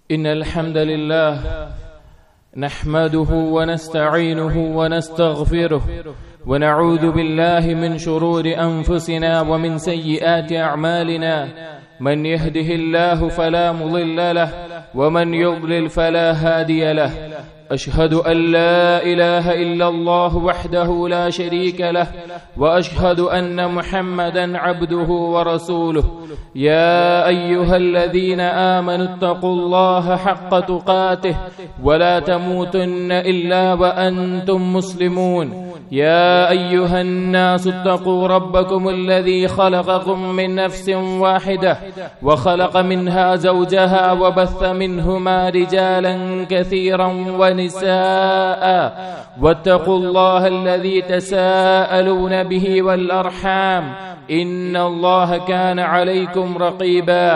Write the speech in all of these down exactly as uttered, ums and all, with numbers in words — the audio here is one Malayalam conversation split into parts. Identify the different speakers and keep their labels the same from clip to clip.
Speaker 1: إن الحمد لله نحمده ونستعينه ونستغفره ونعوذ بالله من شرور أنفسنا ومن سيئات أعمالنا من يهده الله فلا مضل له ومن يضلل فلا هادي له أشهد أن لا إله إلا الله وحده لا شريك له وأشهد أن محمدا عبده ورسوله يا أيها الذين آمنوا اتقوا الله حق تقاته ولا تموتن إلا وأنتم مسلمون يا أيها الناس اتقوا ربكم الذي خلقكم من نفس واحدة وخلق منها زوجها وبث منهما رجالا كثيرا ونساء واتقوا الله الذي تساءلون به والأرحام إن الله كان عليكم رقيبا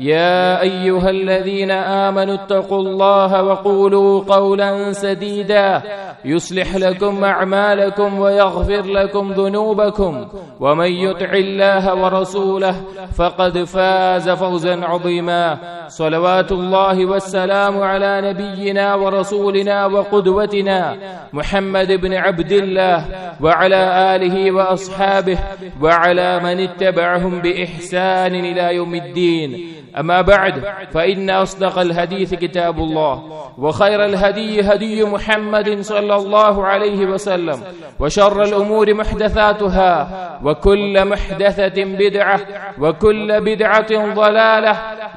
Speaker 1: يا أيها الذين آمنوا اتقوا الله وقولوا قولا سديدا يصلح لكم أعمالكم ويغفر لكم ذنوبكم ومن يطع الله ورسوله فقد فاز فوزا عظيما صلوات الله والسلام على نبينا ورسولنا وقدوتنا محمد بن عبد الله وعلى آله وأصحابه وعلى من اتبعهم بإحسان إلى يوم الدين أما بعد فإن أصدق الحديث كتاب الله وخير الهدي هدي محمد صلى الله عليه وسلم وشر الأمور محدثاتها وكل محدثة بدعة وكل بدعة ضلالة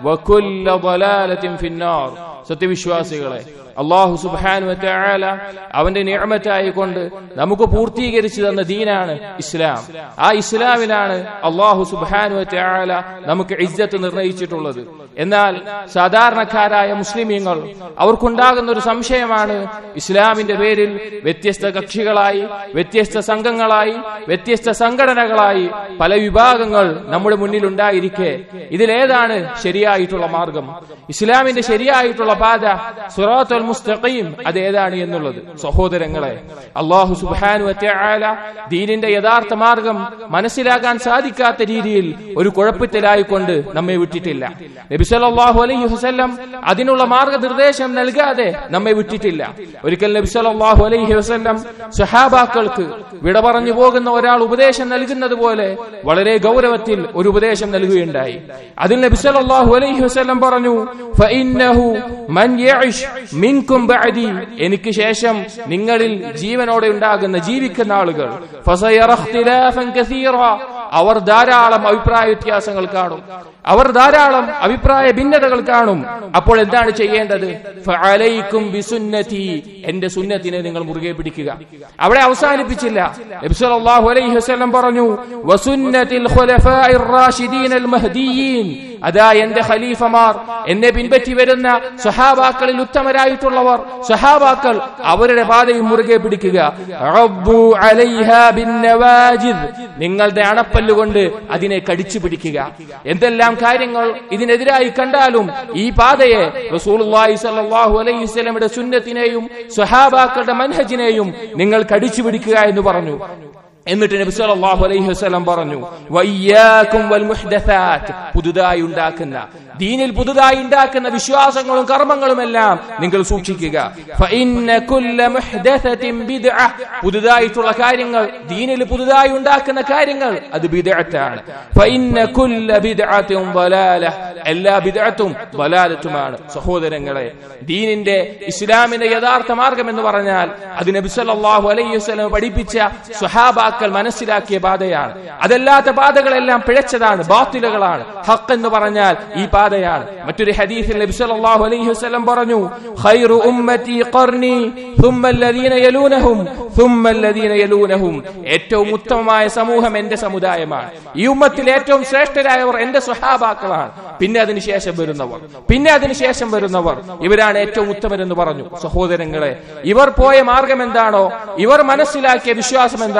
Speaker 1: وكل ضلالة في النار സത്യവിശ്വാസികളെ, അല്ലാഹു സുബ്ഹാനഹു വ തആല അവന്റെ നിഅമത്തായി കൊണ്ട് നമുക്ക് പൂർത്തീകരിച്ചു തന്ന ദീനാണ് ഇസ്ലാം. ആ ഇസ്ലാമിലാണ് അല്ലാഹു സുബ്ഹാനഹു വ തആല നമുക്ക് ഇസ്സത്ത് നിർണയിച്ചിട്ടുള്ളത്. എന്നാൽ സാധാരണക്കാരായ മുസ്ലിമീങ്ങൾ അവർക്കുണ്ടാകുന്ന ഒരു സംശയമാണ്, ഇസ്ലാമിന്റെ പേരിൽ വ്യത്യസ്ത കക്ഷികളായി, വ്യത്യസ്ത സംഘങ്ങളായി, വ്യത്യസ്ത സംഘടനകളായി പല വിഭാഗങ്ങൾ നമ്മുടെ മുന്നിൽ ഉണ്ടായിരിക്കെ ഇതിലേതാണ് ശരിയായിട്ടുള്ള മാർഗം, ഇസ്ലാമിന്റെ ശരിയായിട്ടുള്ള പാത സിറാത്തുൽ മുസ്തഖീം അതേതാണ് എന്നുള്ളത്? സഹോദരങ്ങളെ, അല്ലാഹു സുബ്ഹാനഹു വ തആല ദീനിന്റെ യഥാർത്ഥ മാർഗം മനസ്സിലാക്കാൻ സാധിക്കാത്ത രീതിയിൽ ഒരു കുഴപ്പത്തിലായിക്കൊണ്ട് നമ്മെ വിട്ടിട്ടില്ല. നബി സല്ലല്ലാഹു അലൈഹി വസല്ലം അതിനുള്ള മാർഗനിർദ്ദേശം നൽകാതെ നമ്മെ വിട്ടിട്ടില്ല. ഒരിക്കൽ നബി സല്ലല്ലാഹു അലൈഹി വസല്ലം സ്വഹാബാക്കൾക്ക് വിട പറഞ്ഞു പോകുന്ന ഒരാൾ ഉപദേശം നൽകുന്നത് പോലെ വളരെ ഗൗരവത്തിൽ ഒരു ഉപദേശം നൽകുകയുണ്ടായി. അതിൽ നബി സല്ലല്ലാഹു അലൈഹി വസല്ലം പറഞ്ഞു, ഫഇന്നഹു മൻ യഇശ് മിൻകും ബഅദി, എനിക്ക് ശേഷം നിങ്ങളിൽ ജീവനോടെ ഉണ്ടാകുന്ന ജീവിക്കുന്ന ആളുകൾ, ഫസയറ ഇഖ്തിലാഫൻ കസീറ, അവർ ധാരാളം അഭിപ്രായ വ്യത്യാസങ്ങൾ കാണും, അവർ ധാരാളം അഭിപ്രായ ഭിന്നതകൾ കാണും. അപ്പോൾ എന്താണ് ചെയ്യേണ്ടത്? ഫഅലൈക്കും ബിസുന്നതി, എന്റെ സുന്നത്തിനെ നിങ്ങൾ മുറുകെ പിടിക്കുക. അവിടെ അവസാനിപ്പിച്ചില്ല. നബി സല്ലല്ലാഹു അലൈഹി വസല്ലം പറഞ്ഞു, വസുന്നതിൽ ഖുലഫാഇർ റാഷിദീനൽ മഹ്ദിയീൻ, അതാ എന്റെ ഖലീഫമാർ, എന്നെ പിൻപറ്റി വരുന്ന സ്വഹാബാക്കളിൽ ഉത്തമരായിട്ടുള്ളവർ, സ്വഹാബാക്കൾ, അവരുടെ പാതയും മുറുകെ പിടിക്കുക. റബ്ബു അലൈഹാ ബിന്നവാജിദ്, നിങ്ങളുടെ അണപ്പല്ലുകൊണ്ട് അതിനെ കടിച്ചു പിടിക്കുക. എന്തെല്ലാം കാര്യങ്ങൾ ഇതിനെതിരായി കണ്ടാലും ഈ പാതയെ, റസൂലുള്ളാഹി സ്വല്ലല്ലാഹു അലൈഹി വസല്ലമയുടെ സുന്നത്തിനെയും സ്വഹാബാക്കളുടെ മൻഹജിനെയും നിങ്ങൾ കടിച്ചു പിടിക്കുക എന്ന് പറഞ്ഞു. എന്നിട്ട് നബി സല്ലല്ലാഹു അലൈഹി വസല്ലം പറഞ്ഞു, വഇയ്യാകും വൽ മുഹ്ദസാത്ത്, പുതുതായി ഉണ്ടാക്കുന്ന ദീനിൽ പുതുതായി ഉണ്ടാക്കുന്ന വിശ്വാസങ്ങളും കർമ്മങ്ങളുമെല്ലാം നിങ്ങൾ സൂക്ഷിക്കുക. ഫഇന്ന കുല്ല മുഹ്ദസത്തിൻ ബിദ്അ, പുതുതായിട്ടുള്ള കാര്യങ്ങൾ, ദീനിൽ പുതുതായി ഉണ്ടാക്കുന്ന കാര്യങ്ങൾ അത് ബിദ്അത്താണ്. ഫഇന്ന കുല്ല ബിദ്അത്തിൻ ളലാല, എല്ലാ ബിദ്അത്തും ളലാലത്തുമാണ്. സഹോദരങ്ങളെ, ദീനിന്റെ ഇസ്ലാമിന്റെ യഥാർത്ഥ മാർഗം എന്ന് പറഞ്ഞാൽ അത് നബി സല്ലല്ലാഹു അലൈഹി വസല്ലം പഠിപ്പിച്ച സ്വഹാബാക്കൾ മനസ്സിലാക്കിയ പാതയാണ്. അതല്ലാത്ത പാതകളെല്ലാം പിഴച്ചതാണ്, ബാത്തിലുകളാണ്. ഹഖ് എന്ന് പറഞ്ഞാൽ ഈ പാതയാണ്. മറ്റൊരു ഹദീസിൽ നബി സല്ലല്ലാഹു അലൈഹി വസല്ലം പറഞ്ഞു, ഖൈറു ഉമ്മത്തി ഖർനി ثم الذين يلونهم ثم الذين يلونهم, ഏറ്റവും ഉത്തമമായ സമൂഹം എന്റെ സമുദായമാണ്. ഈ ഉമ്മത്തിൽ ഏറ്റവും ശ്രേഷ്ഠരായവർ എന്റെ സ്വഹാബാക്കളാണ്. പിന്നെ അതിനുശേഷം വരുന്നവർ, പിന്നെ അതിനുശേഷം വരുന്നവർ, ഇവരാണ് ഏറ്റവും ഉത്തമരെന്ന് പറഞ്ഞു. സഹോദരങ്ങളെ, ഇവർ പോയ മാർഗം എന്താണോ, ഇവർ മനസ്സിലാക്കിയ വിശ്വാസം എന്താണോ,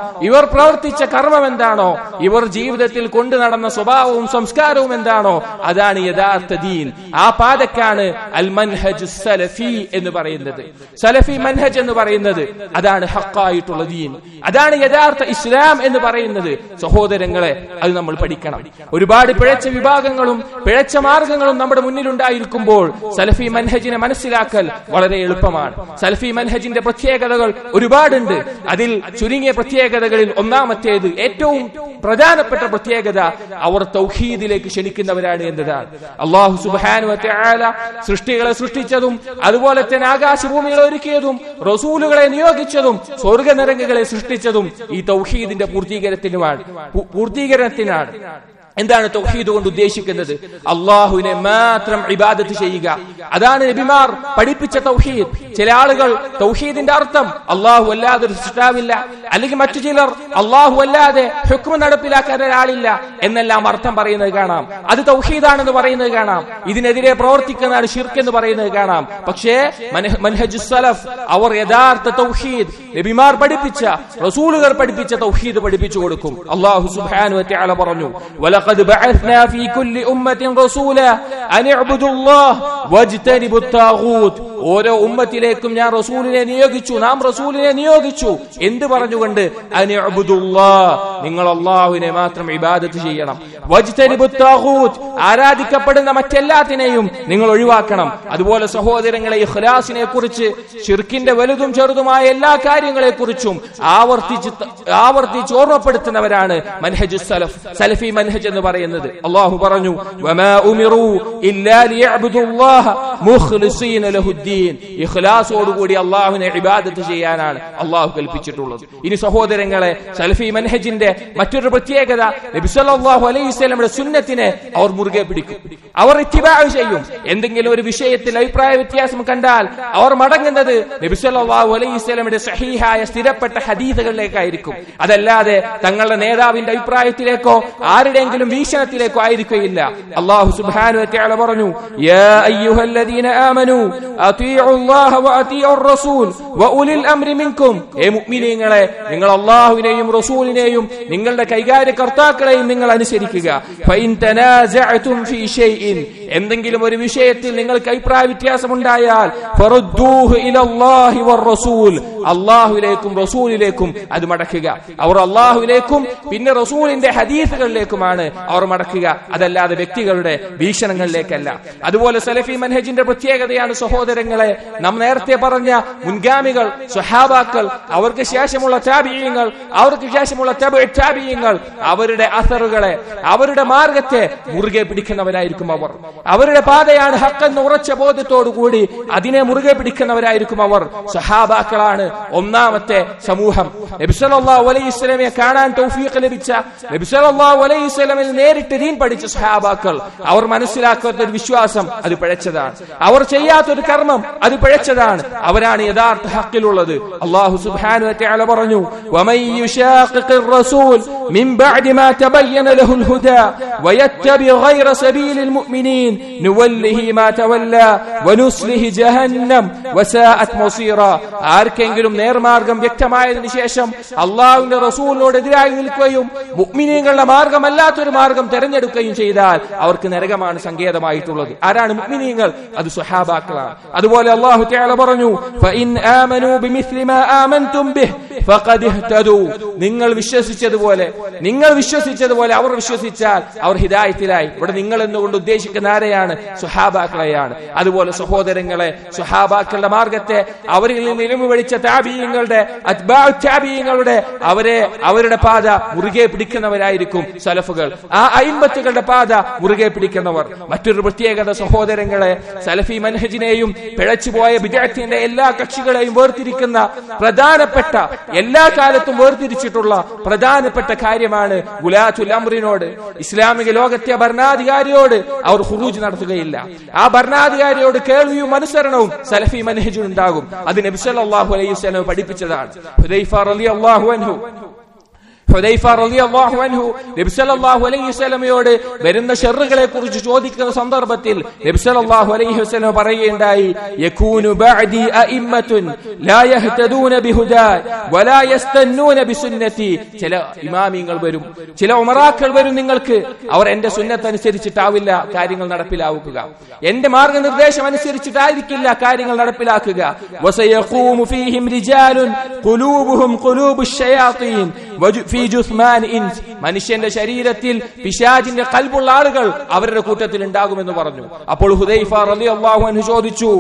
Speaker 1: ഇവർ പ്രവർത്തിച്ച കർമ്മം എന്താണോ, ഇവർ ജീവിതത്തിൽ കൊണ്ടു നടന്ന സ്വഭാവവും സംസ്കാരവും എന്താണോ, അതാണ് യഥാർത്ഥ ദീൻ. ആ പാതക്കാണ് അൽ മൻഹജ് സലഫി എന്ന് പറയുന്നത്. സലഫി മൻഹജ് എന്ന് പറയുന്നത് അതാണ് ഹഖായിട്ടുള്ള ദീൻ, അതാണ് യഥാർത്ഥ ഇസ്ലാം എന്ന് പറയുന്നത്. സഹോദരങ്ങളെ, അത് നമ്മൾ പഠിക്കണം. ഒരുപാട് പിഴച്ച വിഭാഗങ്ങളും പിഴച്ച മാർഗങ്ങളും നമ്മുടെ മുന്നിലുണ്ടായിരിക്കുമ്പോൾ സലഫി മൻഹജിനെ മനസ്സിലാക്കൽ വളരെ എളുപ്പമാണ്. സലഫി മൻഹജിന്റെ പ്രത്യേകതകൾ ഒരുപാടുണ്ട്. അതിൽ ചുരുങ്ങിയ പ്രത്യേകതകളിൽ ഒന്നാമത്തേത്, ഏറ്റവും പ്രധാനപ്പെട്ട പ്രത്യേകത, അവർ തൗഹീദിലേക്ക് ക്ഷണിക്കുന്നവരാണ് എന്നതാണ്. അല്ലാഹു സുബ്ഹാനഹു വ തആല സൃഷ്ടികളെ സൃഷ്ടിച്ചതും അതുപോലെ തന്നെ ആകാശഭൂമികളെ ഒരുക്കിയതും റസൂലുകളെ നിയോഗിച്ചതും സ്വർഗനരകങ്ങളെ സൃഷ്ടിച്ചതും ഈ തൗഹീദിന്റെ പൂർത്തീകരണത്തിനുമാണ് പൂർത്തീകരണത്തിനാണ്. എന്താണ് തൗഹീദ് കൊണ്ട് ഉദ്ദേശിക്കുന്നത്? അള്ളാഹുവിനെ മാത്രം ഇബാദത്ത് ചെയ്യുക. അതാണ് നബിമാർ പഠിപ്പിച്ച തൗഹീദ്. ചില ആളുകൾ തൗഹീദിന്റെ അർത്ഥം അള്ളാഹു അല്ലാതെ ഒരു സൃഷ്ടാവില്ല, അല്ലെങ്കിൽ മറ്റു ചിലർ അള്ളാഹു അല്ലാതെ ഹുക്മ നടപ്പിലാക്കാൻ ഒരാളില്ല എന്നെല്ലാം അർത്ഥം പറയുന്നത് കാണാം. അത് തൗഹീദാണെന്ന് പറയുന്നത് കാണാം. ഇതിനെതിരെ പ്രവർത്തിക്കുന്നതാണ് ശിർക്ക് എന്ന് പറയുന്നത് കാണാം. പക്ഷേ മൻഹജുസ് സലഫ്, അവർ യഥാർത്ഥ തൗഹീദ്, നബിമാർ പഠിപ്പിച്ച റസൂലുകൾ പഠിപ്പിച്ച തൗഹീദ് പഠിപ്പിച്ചു കൊടുക്കും. അല്ലാഹു സുബ്ഹാനഹു വ തആല പറഞ്ഞു, ولقد بعثنا في كل أمة رسولا أن اعبدوا الله واجتنبوا الطاغوت. ഓരോ ഉമ്മത്തിലേക്കും ഞാൻ റസൂലിനെ നിയോഗിച്ചു, നാം റസൂലിനെ നിയോഗിച്ചു. എന്ത് പറഞ്ഞുകൊണ്ട്? അനിഅ്ബുദുല്ലാഹ്, നിങ്ങൾ അല്ലാഹുവിനെ മാത്രം ഇബാദത്ത് ചെയ്യണം. വജ്തനിബുത് താഗൂത്ത്, ആരാധിക്കപ്പെടുന്ന മറ്റെല്ലാത്തിനെയും നിങ്ങൾ ഒഴിവാക്കണം. അതുപോലെ സഹോദരങ്ങളെ, ഇഖ്ലാസിനെ കുറിച്ച്, ശിർക്കിന്റെ വലുതും ചെറുതുമായ എല്ലാ കാര്യങ്ങളെ കുറിച്ചും ആവർത്തിച്ച് ആവർത്തിച്ച് ഓർമ്മപ്പെടുത്തുന്നവരാണ് മൻഹജുസ് സലഫ്, സലഫി മൻഹജ് എന്ന് പറയുന്നത്. അല്ലാഹു പറഞ്ഞു, വമാ ഉമിറു ഇല്ലാ ലിയഅ്ബുദുല്ലാഹ മുഖ്ലിസീന ലഹുദ്ദീൻ. ഇഖ്ലാസോടുകൂടി അള്ളാഹുവിനെ ഇബാദത്ത് ചെയ്യാനാണ് അള്ളാഹു കൽപ്പിച്ചിട്ടുള്ളത്. ഇനി സഹോദരങ്ങളെ, സലഫി മൻഹജിന്റെ മറ്റൊരു പ്രത്യേകത, നബി സല്ലല്ലാഹു അലൈഹി വസല്ലമയുടെ സുന്നത്തിനെ അവർ മുറുകെ പിടിക്കും, അവർ ഇത്തിബാ ചെയ്യും. എന്തെങ്കിലും ഒരു വിഷയത്തിൽ അഭിപ്രായ വ്യത്യാസം കണ്ടാൽ അവർ മടങ്ങുന്നത് നബി സല്ലല്ലാഹു അലൈഹി വസല്ലമയുടെ സഹീഹായ സ്ഥിരപ്പെട്ട ഹദീസുകളിലേക്കായിരിക്കും. അതല്ലാതെ തങ്ങളുടെ നേതാവിന്റെ അഭിപ്രായത്തിലേക്കോ ആരുടെയെങ്കിലും വീക്ഷണത്തിലേക്കോ ആയിരിക്കുകയില്ല. അല്ലാഹു സുബ്ഹാനഹു വ തആല പറഞ്ഞു, യാ അയ്യുഹല്ലദീന ആമനൂ അതീഉ അല്ലാഹ വ അതീഉ റസൂൽ വ ഉലിൽ അംരി മിൻകും. ഏ മുഅ്മിനീങ്ങളെ, നിങ്ങൾ അല്ലാഹുവിനെയും റസൂലിനെയും നിങ്ങളുടെ കൈകാര്യകർത്താക്കളെയും നിങ്ങൾ അനുസരിക്കുക. ഫഇൻ തനാസഅതും ഫീ ഷൈഇൻ, എന്തെങ്കിലും ഒരു വിഷയത്തിൽ നിങ്ങൾക്ക് അഭിപ്രായ വ്യത്യാസമുണ്ടായാൽ ഫറുദ്ദൂഹു ഇലല്ലാഹി വർ റസൂൽ, അല്ലാഹുവിലേക്കും റസൂലിലേക്കും അത് മടക്കുക. അവർ അല്ലാഹുവിലേക്കും പിന്നെ റസൂലിന്റെ ഹദീസുകളിലേക്കുമാണ് അവർ മടക്കുക, അതല്ലാതെ വ്യക്തികളുടെ വീക്ഷണങ്ങളിലേക്കല്ല. അതുപോലെ സലഫി മൻഹജിന്റെ പ്രത്യേകതയാണ് സഹോദരങ്ങളെ, നാം നേരത്തെ പറഞ്ഞ മുൻഗാമികൾ, സ്വഹാബാക്കൾ, അവർക്ക് ശേഷമുള്ള താബിഈങ്ങൾ, അവർക്ക് ശേഷമുള്ള തബഉ താബിഈങ്ങൾ, അവരുടെ അസറുകളെ, അവരുടെ മാർഗത്തെ മുറുകെ പിടിക്കുന്നവരായിരിക്കും അവർ. അവരുടെ പാതയാണ് ഹഖ് എന്ന ഉറച്ച ബോധത്തോടു കൂടി അതിനെ മുറുകെ പിടിക്കുന്നവരായിരിക്കും അവർ. സ്വഹാബാക്കളാണ് ഒന്നാമത്തെ സമൂഹം. നബി സല്ലല്ലാഹു അലൈഹി വസല്ലമയെ കാണാൻ തൗഫീഖ് ലഭിച്ച, നബി സല്ലല്ലാഹു അലൈഹി വസല്ലമയിൽ നേരിട്ട് ദീൻ പഠിച്ച സ്വഹാബാക്കൾ, അവർ മനസ്സിലാക്കാത്ത ഒരു വിശ്വാസം അത് പിഴച്ചതാണ്, അവർ ചെയ്യാത്തൊരു കർമ്മം അത് പിഴച്ചതാണ്. അവരാണ് യഥാർത്ഥ ഹഖിലുള്ളത്. അല്ലാഹു സുബ്ഹാനഹു വ തആല പറഞ്ഞു, വമൻ യുശാഖിഖിർ റസൂൽ മിൻ ബഅദി മാ തബയ്യന ലഹുൽ ഹുദാ വയത്തബി ഗൈറ സബീലിൽ മുഅ്മിനീൻ നുവല്ലിഹി മാ തവല്ല വനുസ്ലിഹി ജഹന്നം വസാഅത് മസീറ. ആർക്കെങ്കിലും നേർമാർഗം വ്യക്തമായതിനു ശേഷം അല്ലാഹുവിന്റെ റസൂലിനോട് എതിരായി നിൽക്കുകയും മുഅ്മിനീങ്ങളുടെ മാർഗമല്ലാത്തൊരു മാർഗം തെരഞ്ഞെടുക്കുകയും ചെയ്താൽ അവർക്ക് നരകമാണ് സങ്കേതമായിട്ടുള്ളത്. ആരാണ് മുഅ്മിനീങ്ങൾ? അത് സ്വഹാബാക്കളാണ്. അതുപോലെ അല്ലാഹു തആല പറഞ്ഞു, ഫഇൻ ആമനൂ ബിമിസ്ലി മാ ആമൻതും ബിഹി ഫഖദ് ഇഹ്തദൂ. നിങ്ങൾ വിശ്വസിച്ചതുപോലെ നിങ്ങൾ വിശ്വസിച്ചതുപോലെ അവർ വിശ്വസിച്ചാൽ അവർ ഹിദായത്തിലായി. ഇവിടെ നിങ്ങൾ എന്നുകൊണ്ട് ഉദ്ദേശിക്കുന്ന ആരെയാണ്? സ്വഹാബാക്കളെയാണ്. അതുപോലെ സഹോദരങ്ങളെ, സ്വഹാബാക്കളുടെ മാർഗത്തെ, അവരിൽ നിന്ന് ഇൽമു പഠിച്ച താബിഈങ്ങളുടെ അത്ബാഉ താബിഈങ്ങളുടെ അവരെ അവരുടെ പാത മുറുകെ പിടിക്കുന്നവരായിരിക്കും സലഫുകൾ. ആ അയിമ്മത്തുകളുടെ പാത മുറുകെ പിടിക്കുന്നവർ. മറ്റൊരു പ്രത്യേകത സഹോദരങ്ങളെ, സലഫി മൻഹജിനെയും പിഴച്ചുപോയ ബിദ്അത്തിന്റെ എല്ലാ കക്ഷികളെയും വേർതിരിക്കുന്ന പ്രധാനപ്പെട്ട, എല്ലാ കാലത്തും വേർതിരിച്ചിട്ടുള്ള പ്രധാനപ്പെട്ട കാര്യമാണ് ഗുലാത്തുൽ അംറിനോട്, ഇസ്ലാമിക ലോകത്തെ ഭരണാധികാരിയോട് അവർ ഖുറൂജ് നടത്തുകയില്ല. ആ ഭരണാധികാരിയോട് കേൾവിയും അനുസരണവും സലഫി മൻഹജിൽ ഉണ്ടാകും. അത് നബി സല്ലല്ലാഹു അലൈഹി വസല്ലം പഠിപ്പിച്ചതാണ്. ഹുദൈഫ റളിയല്ലാഹു അൻഹു ഹുദൈഫ റളിയല്ലാഹു അൻഹു നബി സല്ലല്ലാഹു അലൈഹി വസല്ലമയോട് വരുന്ന ഷർറുകളെ കുറിച്ച് ചോദിക്കുന്ന സന്ദർഭത്തിൽ നബി സല്ലല്ലാഹു അലൈഹി വസല്ലം പറയുകയുണ്ടായി, യകൂനു ബഅദി അഇമ്മത്തുൻ ലാ യഹ്തദൂന ബിഹുദാ വലാ യസ്തന്നൂന ബിസുന്നതി. ചില ഇമാമിങ്ങൾ വരും, ചില ഉമറാക്കൾ വരും നിങ്ങൾക്ക്, അവർ എന്റെ സുന്നത്ത് അനുസരിച്ചിട്ടാവില്ല കാര്യങ്ങൾ നടപ്പിലാക്കുക, എന്റെ മാർഗനിർദ്ദേശം അനുസരിച്ചിട്ടായിരിക്കില്ല കാര്യങ്ങൾ നടപ്പിലാക്കുക. വസയഖൂമു ഫീഹിം റിജാലുൻ ഖുലൂബുഹും ഖുലൂബുശ് ശയാത്തീൻ വഫീ ജുസ്മാൻ ഇൻസ്. മനുഷ്യന്റെ ശരീരത്തിൽ പിശാചിന്റെ ഖൽബുള്ള ആളുകൾ അവരുടെ കൂട്ടത്തിൽ ഉണ്ടാകുമെന്ന് പറഞ്ഞു. അപ്പോൾ ഹുദൈഫ റളിയല്ലാഹു അൻഹു ചോദിച്ചു,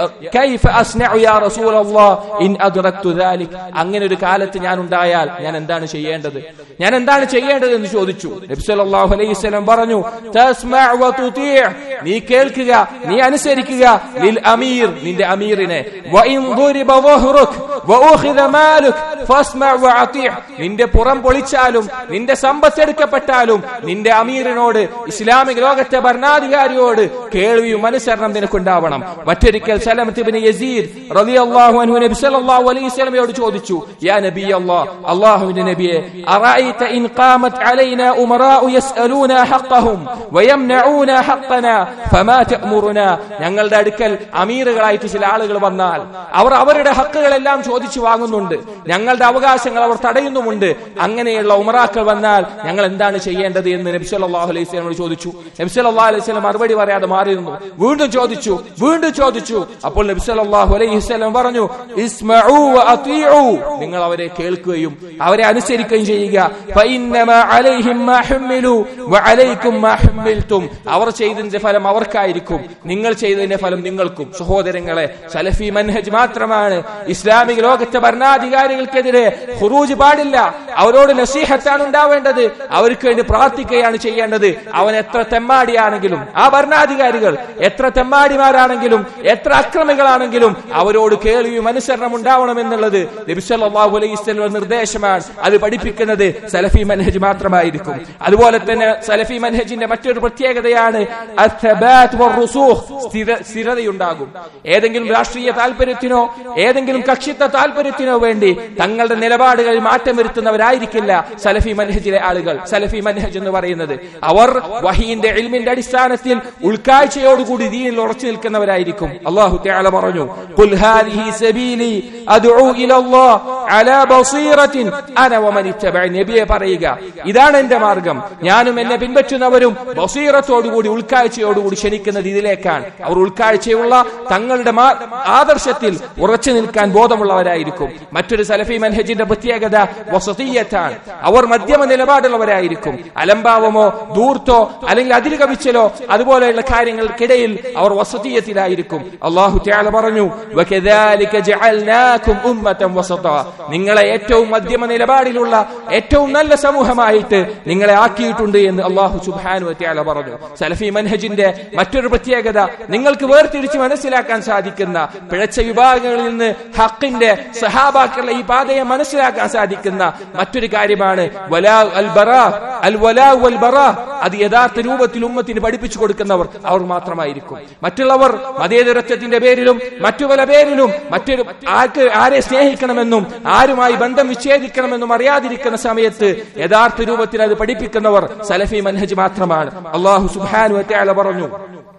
Speaker 1: കൈഫ അസ്നഉ യാ റസൂലല്ലാഹ് ഇൻ അദ്റക്തു ദാലിക്. അങ്ങനെ ഒരു കാലത്ത് ഞാൻ ഉണ്ടായാൽ ഞാൻ എന്താണ് ചെയ്യേണ്ടത്, ഞാൻ എന്താണ് ചെയ്യേണ്ടത് എന്ന് ചോദിച്ചു. നബി സല്ലല്ലാഹു അലൈഹി വസല്ലം പറഞ്ഞു, തസ്മഉ വ തുതീ, നീ കേൾക്കുക, നീ അനുസരിക്കുക, ലിൽ അമീർ, നിന്റെ അമീറിനെ, വ ഇൻ ദുരിബ വഹ്റുക വ ഉഖിദ മാലുക ഫസ്മഉ വ അതീ, നിന്റെ പുറം പൊളിച്ചാലും നിന്റെ സമ്പത്ത് എടുക്കപ്പെട്ടാലും നിന്റെ അമീറിനോട്, ഇസ്ലാമിക ലോകത്തെ ഭരണാധികാരിയോട് കേൾവിയും അനുസരണം നിനക്കുണ്ടാവണം. മറ്റൊരിക്കൽ സലമത്ത് ഇബ്നു യസീദ് റളിയല്ലാഹു അൻഹു നബി സല്ലല്ലാഹു അലൈഹി വസല്ലമയോട് ചോദിച്ചു, യാ നബി അല്ലാഹ്, അല്ലാഹുവിന്റെ നബിയെ, അറഅയ്ത ഇൻ ഖാമത് അലൈനാ ഉമറാഉ യസ്അലൂനാ ഹഖ്ഖഹും വയംനഊനാ ഹഖ്ഖനാ ഫമാ തഅമുറുനാ. ഞങ്ങളുടെ അടുക്കൽ അമീറുകളായിട്ട് ചില ആളുകൾ വന്നാൽ അവർ അവരുടെ ഹക്കുകളെല്ലാം ചോദിച്ചു വാങ്ങുന്നുണ്ട്, ഞങ്ങളുടെ അവകാശങ്ങൾ അവർ തടയുന്നുമുണ്ട്, അങ്ങനെയുള്ള ഉമറാക്കൾ വന്നാൽ ഞങ്ങൾ എന്താണ് ചെയ്യേണ്ടത് എന്ന് നബി സല്ലല്ലാഹു അലൈഹി വസല്ലം ചോദിച്ചു. നബി സല്ലല്ലാഹു അലൈഹി വസല്ലം മറുപടി പറയാതെ മാറി നിന്നു. വീണ്ടും ചോദിച്ചു, വീണ്ടും ചോദിച്ചു. അപ്പോൾ നബി സല്ലല്ലാഹു അലൈഹി വസല്ലം പറഞ്ഞു, ഇസ്മഉ വ അതീഉ, നിങ്ങൾ അവരെ കേൾക്കുകയും അവരെ അനുസരിക്കുകയും ചെയ്യുക. ഫഇന്നമാ അലൈഹിം മാ ഹുമ്മിലു വ അലൈക്കും മാ ഹുമ്മിൽതും. അവർ ചെയ്തതിന്റെ ഫലം അവർക്കായിരിക്കും, നിങ്ങൾ ചെയ്തതിന്റെ ഫലം നിങ്ങൾക്കും. സഹോദരങ്ങളെ, സലഫി മൻഹജ് മാത്രമാണ്. ഇസ്ലാമിക ലോകത്തെ ഭരണാധികാരികൾക്കെതിരെ ഖുറൂജ് പാടില്ല, അവരോട് നസീഹത്താണ് ഉണ്ടാവേണ്ടത്, അവർക്ക് വേണ്ടി പ്രാർത്ഥിക്കുകയാണ് ചെയ്യേണ്ടത്. അവൻ എത്ര തെമ്മാടിയാണെങ്കിലും, ആ ഭരണാധികാരികൾ എത്ര തെമ്മാടിമാരാണെങ്കിലും എത്ര അക്രമികളാണെങ്കിലും അവരോട് കേൾവിയും അനുസരണം ഉണ്ടാവണമെന്നുള്ളത് നബി സല്ലല്ലാഹു അലൈഹി വസല്ലം നിർദ്ദേശമാണ്. അത് പഠിപ്പിക്കുന്നത് സലഫി മൻഹജ് മാത്രമായിരിക്കും. അതുപോലെ തന്നെ സലഫി മൻഹജിന്റെ മറ്റൊരു പ്രത്യേകതയാണ് അസ്സബാത്ത് വറുസൂഖ്, സ്ഥിരതയുണ്ടാകും. ഏതെങ്കിലും രാഷ്ട്രീയ താല്പര്യത്തിനോ ഏതെങ്കിലും കക്ഷിത്വ താല്പര്യത്തിനോ വേണ്ടി തങ്ങളുടെ നിലപാടുകളിൽ മാറ്റം വരുത്തുന്നവരായിരിക്കില്ല സലഫി മൻഹജിലെ ആളുകൾ. സലഫി മൻഹജ് എന്ന് പറയുന്നത് അവർ വഹീന്റെ ഇൽമിന്റെ അടിസ്ഥാനത്തിൽ ഉൾക്കാഴ്ചയോടുകൂടി ദീനിൽ ഉറച്ചു നിൽക്കുന്നവരായിരിക്കും. അല്ലാഹു തആല പറഞ്ഞു, ഖുൽ ഹാദിഹി സബീലി അദ്ഉ ഇലല്ലാഹ് അലാ ബസീറത്തിൻ അന വമൻ ഇത്തബഅനി. നബിയെ പറയുക, ഇതാണ് എന്റെ മാർഗം, ഞാനും എന്നെ പിൻപറ്റുന്നവരും ബസീറത്തോടുകൂടി ഉൾക്കാഴ്ചയോടുകൂടി ക്ഷണിക്കുന്നത് ഇതിലേക്കാണ്. അവർ ഉൾക്കാഴ്ചയുള്ള തങ്ങളുടെ ആദർശത്തിൽ ഉറച്ചു നിൽക്കാൻ ബോധമുള്ളവരായിരിക്കും. മറ്റൊരു സലഫി മൻഹജിന്റെ പ്രത്യേകത വസതിയ്യത്താണ്. അവർ മധ്യമ നിലപാടുള്ളവരായിരിക്കും. അലംഭാവമോ ധൂർത്തോ അല്ലെങ്കിൽ അതിൽ കവിച്ചലോ അതുപോലെയുള്ള കാര്യങ്ങൾക്കിടയിൽ അവർ വസതിയ്യത്തിലായിരിക്കും. അല്ലാഹു തആല പറഞ്ഞു, വകദാലിക ജഅൽനാകും ഉമ്മതൻ വസതാ, നിങ്ങളെ ഏറ്റവും മധ്യമ നിലപാടിലുള്ള ഏറ്റവും നല്ല സമൂഹമായിട്ട് നിങ്ങളെ ആക്കിയിട്ടുണ്ട് എന്ന് അല്ലാഹു സുബ്ഹാനഹു വ തആല പറഞ്ഞു. സലഫി മൻഹജിന്റെ മറ്റൊരു പ്രത്യേകത, നിങ്ങൾക്ക് വേർതിരിച്ച് മനസ്സിലാക്കാൻ സാധിക്കുന്ന പിഴച്ച വിഭാഗങ്ങളിൽ നിന്ന് ഹഖിന്റെ സഹാബാക്കളുടെ ഈ പാതയെ മനസ്സിലാക്കാൻ സാധിക്കുന്ന മറ്റൊരു കാര്യമാണ് വലാ അൽ ബറാ, അൽ വലാ വൽ ബറാ. അത് യഥാർത്ഥ രൂപത്തിൽ ഉമ്മത്തിന് പഠിപ്പിച്ചു കൊടുക്കുന്നവർ അവർ മാത്രമായിരിക്കും. മറ്റുള്ളവർ മതേതരത്വത്തിന്റെ പേരിലും മറ്റു പല പേരിലും മറ്റൊരു ആർക്ക് ആരെ സ്നേഹിക്കണമെന്നും ആരുമായി ബന്ധം വിച്ഛേദിക്കണമെന്നും അറിയാതിരിക്കുന്ന സമയത്ത് യഥാർത്ഥ രൂപത്തിൽ അത് പഠിപ്പിക്കുന്നവർ സലഫി മൻഹജ് മാത്രമാണ്. അല്ലാഹു സുബ്ഹാനഹു വ തആല പറഞ്ഞു,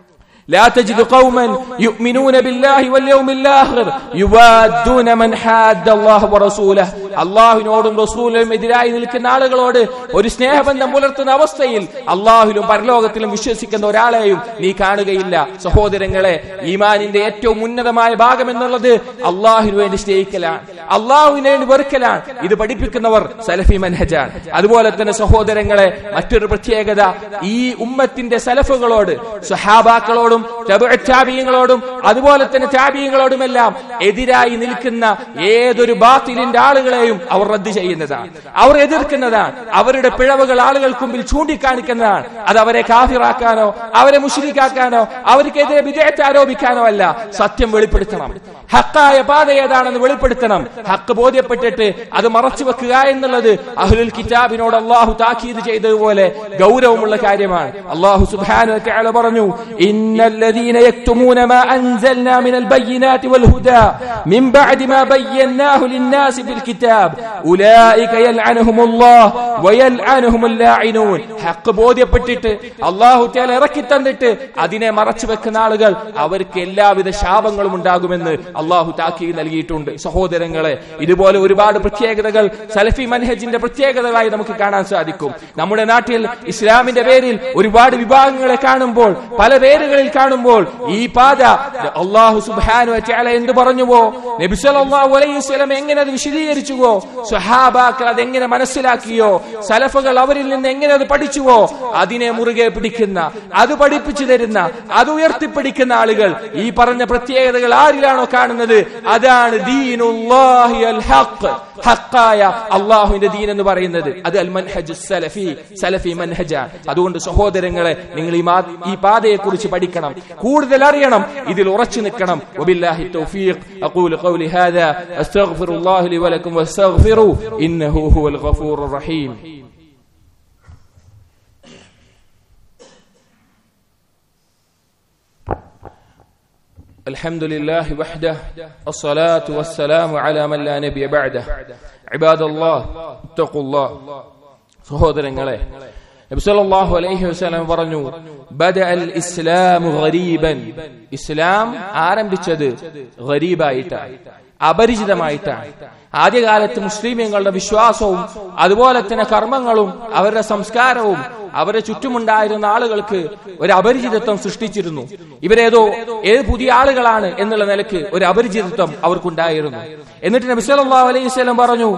Speaker 1: لا تجد قوما يؤمنون بالله واليوم الآخر يوادون من حاد الله ورسوله. അല്ലാഹുവിനോടും റസൂലിനും എതിരായി നിൽക്കുന്ന ആളുകളോട് ഒരു സ്നേഹബന്ധം പുലർത്തുന്ന അവസ്ഥയിൽ അല്ലാഹുവിലും പരലോകത്തിലും വിശ്വസിക്കുന്ന ഒരാളെയും നീ കാണുകയില്ല. സഹോദരങ്ങളെ, ഈമാനിന്റെ ഏറ്റവും ഉന്നതമായ ഭാഗം എന്നുള്ളത് അല്ലാഹുവിനു വേണ്ടി സ്നേഹിക്കലാണ്, അല്ലാഹുവിനെ വേണ്ടി വെറുക്കലാണ്. ഇത് പഠിപ്പിക്കുന്നവർ സലഫി മൻഹജാണ്. അതുപോലെ തന്നെ സഹോദരങ്ങളെ, മറ്റൊരു പ്രത്യേകത, ഈ ഉമ്മത്തിന്റെ സലഫുകളോട്, സ്വഹാബാക്കളോടും താബിഈങ്ങളോടും അതുപോലെ തന്നെ താബിഈങ്ങളോടുമെല്ലാം എതിരായി നിൽക്കുന്ന ഏതൊരു ബാത്തിലിന്റെ ആളുകളെയും അവർ റദ്ദ് ചെയ്യുന്നതാണ്, അവർ എതിർക്കുന്നതാണ്. അവരുടെ പിഴവുകൾ ആളുകൾക്ക് മുമ്പിൽ ചൂണ്ടിക്കാണിക്കുന്നതാണ്. അത് അവരെ കാഫിറാക്കാനോ അവരെ മുശ്രിക്കാക്കാനോ അവർക്കെതിരെ ബിദ്അത്ത് ആരോപിക്കാനോ അല്ല, സത്യം വെളിപ്പെടുത്തണം. ഹക്കായ പാത ഏതാണെന്ന് വെളിപ്പെടുത്തണം. ഹക്ക് ബോധ്യപ്പെട്ടിട്ട് അത് മറച്ചു വെക്കുക എന്നുള്ളത് അഹ്ലുൽ കിതാബിനോട് അല്ലാഹു താക്കീത് ചെയ്തതുപോലെ ഗൗരവമുള്ള കാര്യമാണ്. അല്ലാഹു സുബ്ഹാനഹു വ തആല പറഞ്ഞു, ഇന്നല്ലദീന യക്തുമൂന മാ അൻസൽനാ മിനൽ ബയ്യിനാതി വൽ ഹുദാ മിൻ ബഅദി മാ ബയ്യനാഹു ലിന്നാസി ഫിൽ കിതാബ് ഉലൈക യൽഅനുഹുമുല്ലാഹ് വയൽഅനുഹുമുൽ ലാഇനൂൻ. ഹക്ക് ബോധ്യപ്പെട്ടിട്ട് അല്ലാഹു തആല ഇറക്കി തന്നിട്ട് അതിനെ മറച്ചു വെക്കുന്ന ആളുകൾ അവർക്ക് എല്ലാവിധ ശാപങ്ങളും ഉണ്ടാകുമെന്ന് അല്ലാഹു താക്കീത് നൽകിയിട്ടുണ്ട്. സഹോദരങ്ങളെ, ഇതുപോലെ ഒരുപാട് പ്രത്യേകതകൾ സലഫി മൻഹജിന്റെ പ്രത്യേകതകളായി നമുക്ക് കാണാൻ സാധിക്കും. നമ്മുടെ നാട്ടിൽ ഇസ്ലാമിന്റെ പേരിൽ ഒരുപാട് വിഭാഗങ്ങളെ കാണുമ്പോൾ, പല പേരുകളിൽ കാണുമ്പോൾ, ഈ പാത അല്ലാഹു സുബ്ഹാനഹു വ തആല എന്ത് പറഞ്ഞുവോ, നബി സല്ലല്ലാഹു അലൈഹി വസല്ലം എങ്ങനെ അത് വിശദീകരിച്ചുവോ, സ്വഹാബാക്കൾ അതെങ്ങനെ മനസ്സിലാക്കിയോ, സലഫുകൾ അവരിൽ നിന്ന് എങ്ങനെ അത് പഠിച്ചുവോ, അതിനെ മുറുകെ പിടിക്കുന്ന, അത് പഠിപ്പിച്ചു തരുന്ന, അത് ഉയർത്തിപ്പിടിക്കുന്ന ആളുകൾ ഈ പറഞ്ഞ പ്രത്യേകതകൾ ആരിലാണോ കാണുന്നത്, അതാണ് ദീനുല്ലാഹി അൽ ഹഖ്, ഹഖായ അല്ലാഹുവിന്റെ ദീൻ എന്ന് പറയുന്നത്. അത് അൽ മൻഹജ് സലഫി, സലഫി മൻഹജാണ്. അതുകൊണ്ട് സഹോദരങ്ങളെ, നിങ്ങൾ ഈ ഈ പാതയെ കുറിച്ച് പഠിക്കണം, കൂടുതൽ അറിയണം, ഇതിൽ ഉറച്ചു നിൽക്കണം. വബില്ലാഹി തൗഫീഖ്. അഖൂലു ഖൗലി ഹാദാ അസ്തഗ്ഫിറുല്ലാഹ ലി വലക്കും വസ്തഗ്ഫിറു ഇന്നഹു ഹുവൽ ഗഫൂറുർ റഹീം. الحمد لله وحده الصلاة والسلام على من لا نبي بعده عباد الله اتقوا الله. സഹോദരങ്ങളെ, നബി സല്ലല്ലാഹു അലൈഹി വസല്ലം പറഞ്ഞു, ബദഅൽ ഇസ്ലാമു ഗരീബൻ. ഇസ്ലാം ആരംഭിച്ചത് ഗരീബായിട്ടാണ്, അപരിചിതമായിട്ടാണ്. ആദ്യകാലത്ത് മുസ്ലിമീങ്ങളുടെ വിശ്വാസവും അതുപോലെ തന്നെ കർമ്മങ്ങളും അവരുടെ സംസ്കാരവും അവരുടെ ചുറ്റുമുണ്ടായിരുന്ന ആളുകൾക്ക് ഒരു അപരിചിതത്വം സൃഷ്ടിച്ചിരുന്നു. ഇവരേതോ ഏത് പുതിയ ആളുകളാണ് എന്നുള്ള നിലയ്ക്ക് ഒരു അപരിചിതത്വം അവർക്കുണ്ടായിരുന്നു. എന്നിട്ട് നബി സല്ലല്ലാഹു അലൈഹി വസല്ലം പറഞ്ഞു,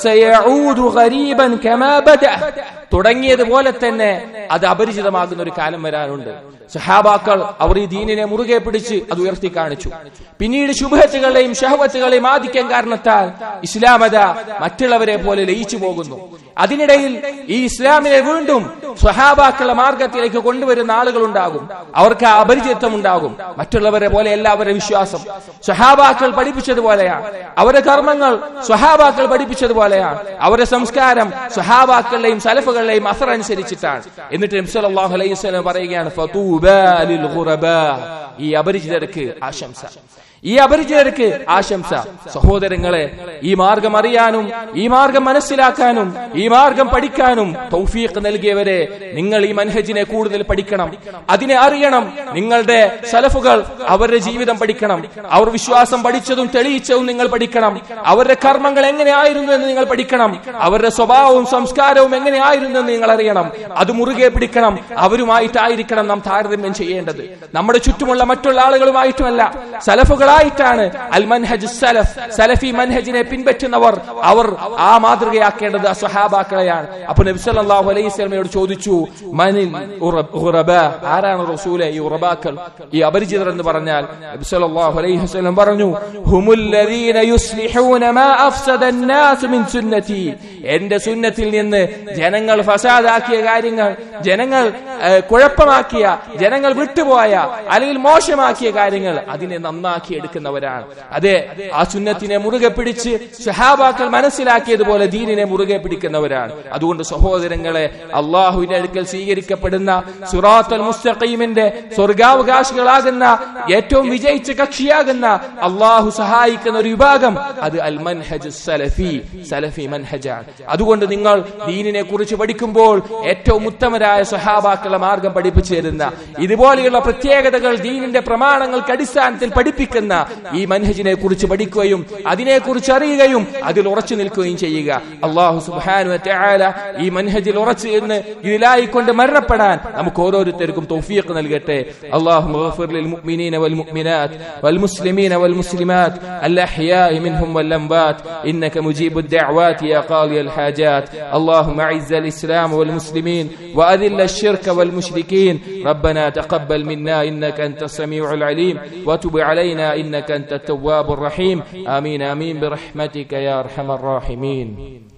Speaker 1: വസയഊദു ഗരീബൻ കമാ ബദഅ. തുടങ്ങിയതുപോലെ തന്നെ അത് അപരിചിതമാകുന്ന ഒരു കാലം വരാനുണ്ട്. സഹാബാക്കൾ അവർ ഈ ദീനിനെ മുറുകെ പിടിച്ച് അത് ഉയർത്തി കാണിച്ചു. പിന്നീട് ശുബ്ഹത്തുകളെയും ശഹവത്തുകളെയും ആധിക്യം കാരണത്താൽ ഇസ്ലാമത മറ്റുള്ളവരെ പോലെ ലയിച്ചു പോകുന്നു. അതിനിടയിൽ ഈ ഇസ്ലാമിനെ വീണ്ടും സ്വഹാബാക്കളുടെ മാർഗത്തിലേക്ക് കൊണ്ടുവരുന്ന ആളുകൾ ഉണ്ടാകും. അവർക്ക് അപരിചിതത്വം ഉണ്ടാകും. മറ്റുള്ളവരെ പോലെ എല്ലാവരുടെ വിശ്വാസം സ്വഹാബാക്കൾ പഠിപ്പിച്ചതുപോലെയാണ്, അവരുടെ കർമ്മങ്ങൾ സ്വഹാബാക്കൾ പഠിപ്പിച്ചതുപോലെയാണ്, അവരുടെ സംസ്കാരം സ്വഹാബാക്കളുടെയും സലഫുകളുടെയും അസർ അനുസരിച്ചിട്ടാണ്. എന്നിട്ട് നബി സല്ലല്ലാഹു അലൈഹി വസല്ലം പറയുകയാണ്, ഫതൂബാ ലിൽ ഖുറബാ. ഈ അപരിചിതർക്ക് ആശംസ, ഈ അപരിചിതർക്ക് ആശംസ. സഹോദരങ്ങളെ, ഈ മാർഗം അറിയാനും ഈ മാർഗം മനസ്സിലാക്കാനും ഈ മാർഗം പഠിക്കാനും തൗഫീഖ് നൽകിയവരെ, നിങ്ങൾ ഈ മൻഹജിനെ കൂടുതൽ പഠിക്കണം, അതിനെ അറിയണം. നിങ്ങളുടെ സലഫുകൾ അവരുടെ ജീവിതം പഠിക്കണം, അവർ വിശ്വാസം പഠിച്ചതും തെളിയിച്ചതും നിങ്ങൾ പഠിക്കണം. അവരുടെ കർമ്മങ്ങൾ എങ്ങനെയായിരുന്നു എന്ന് നിങ്ങൾ പഠിക്കണം. അവരുടെ സ്വഭാവവും സംസ്കാരവും എങ്ങനെയായിരുന്നു എന്ന് നിങ്ങൾ അറിയണം. അത് മുറുകെ പിടിക്കണം. അവരുമായിട്ടായിരിക്കണം നാം താരതമ്യം ചെയ്യേണ്ടത്, നമ്മുടെ ചുറ്റുമുള്ള മറ്റുള്ള ആളുകളുമായിട്ടുമല്ല. സലഫുകൾ ായിട്ടാണ് അൽ മൻഹജ് സലഫ്, സലഫി മൻഹജിനെ പിൻപറ്റുന്നവർ അവർ ആ മാതൃകയാക്കേണ്ടത് സ്വഹാബാക്കളെയാണ്. അപ്പോൾ നബി സല്ലല്ലാഹു അലൈഹി വസല്ലമയോട് ചോദിച്ചു, മനിൽ ഖുറബാ, ആരാണ് റസൂലേ ഈ ഖുറബാക്കൾ, ഈ അപരിചിതർ എന്ന് പറഞ്ഞാൽ? നബി സല്ലല്ലാഹു അലൈഹി വസല്ലം പറഞ്ഞു, ഹുമുൽ ലദീന യുസ്ലിഹൂന മാ അഫ്സദ അന്നാസ് മിൻ സുന്നതി. എന്റെ സുന്നത്തിൽ നിന്ന് ജനങ്ങൾ ഫസാദാക്കിയ കാര്യങ്ങൾ, ജനങ്ങൾ കുഴപ്പമാക്കിയ, ജനങ്ങൾ വിട്ടുപോയ അല്ലെങ്കിൽ മോശമാക്കിയ കാര്യങ്ങൾ അതിനെ നന്നാക്കി എടുക്കുന്നവരാണ്. അതെ, ആ സുന്നത്തിനെ മുറുകെ പിടിച്ച് സ്വഹാബാക്കൾ മനസ്സിലാക്കിയതുപോലെ ദീനിനെ മുറുകെ പിടിക്കുന്നവരാണ്. അതുകൊണ്ട് സഹോദരങ്ങളെ, അള്ളാഹുവിന്റെ അടുക്കൽ സ്വീകരിക്കപ്പെടുന്ന സിറാത്തുൽ മുസ്തഖീമിന്റെ സ്വർഗാവകാശികളാകുന്ന ഏറ്റവും വിജയിച്ച കക്ഷിയാകുന്ന അള്ളാഹു സഹായിക്കുന്ന ഒരു വിഭാഗം അത് അൽ മൻഹജ് സലഫി, സലഫി മൻഹജാണ്. അതുകൊണ്ട് നിങ്ങൾ ദീനിനെ കുറിച്ച് പഠിക്കുമ്പോൾ ഏറ്റവും ഉത്തമരായ സ്വഹാബാക്കളുടെ മാർഗം പഠിപ്പിച്ചു തരുന്ന ഇതുപോലെയുള്ള പ്രത്യേകതകൾ ദീനിന്റെ പ്രമാണങ്ങൾക്ക് അടിസ്ഥാനത്തിൽ പഠിപ്പിക്കുന്ന ഈ മൻഹജിനെ കുറിച്ച് പഠിക്കുകയും അതിനെക്കുറിച്ച് അറിയുകയും അതിൽ ഉറച്ചു നിൽക്കുകയും ചെയ്യുക. അല്ലാഹു സുബ്ഹാനഹു വ തആല ഈ മൻഹജിൽ ഉറച്ചു നിന്ന് ഇതിലായിക്കൊണ്ട് മരണപ്പെടാൻ നമുക്ക് ഓരോരുത്തർക്കും തൗഫീഖ് നൽകട്ടെ. അല്ലാഹുമ്മ ഗഫിർ ലിൽ മുഅ്മിനീന വൽ മുഅ്മിനാത്ത് വൽ മുസ്ലിമീന വൽ മുസ്ലിമാത്ത് അൽ അഹ്യാഇ മിൻഹും വൽ അംവാത് ഇന്നക മുജീബുദ് ദഅവാതി യാ ഖാദിയൽ ഹാജാത്ത്. അല്ലാഹുമ്മ അഇസ്സൽ ഇസ്ലാം വൽ മുസ്ലിമീൻ വഅദില്ല الشرك والمشركين. ربنا تقبل منا إنك أنت السميع العليم وتب علينا إنك أنت التواب الرحيم. آمين آمين برحمتك يا أرحم الراحمين.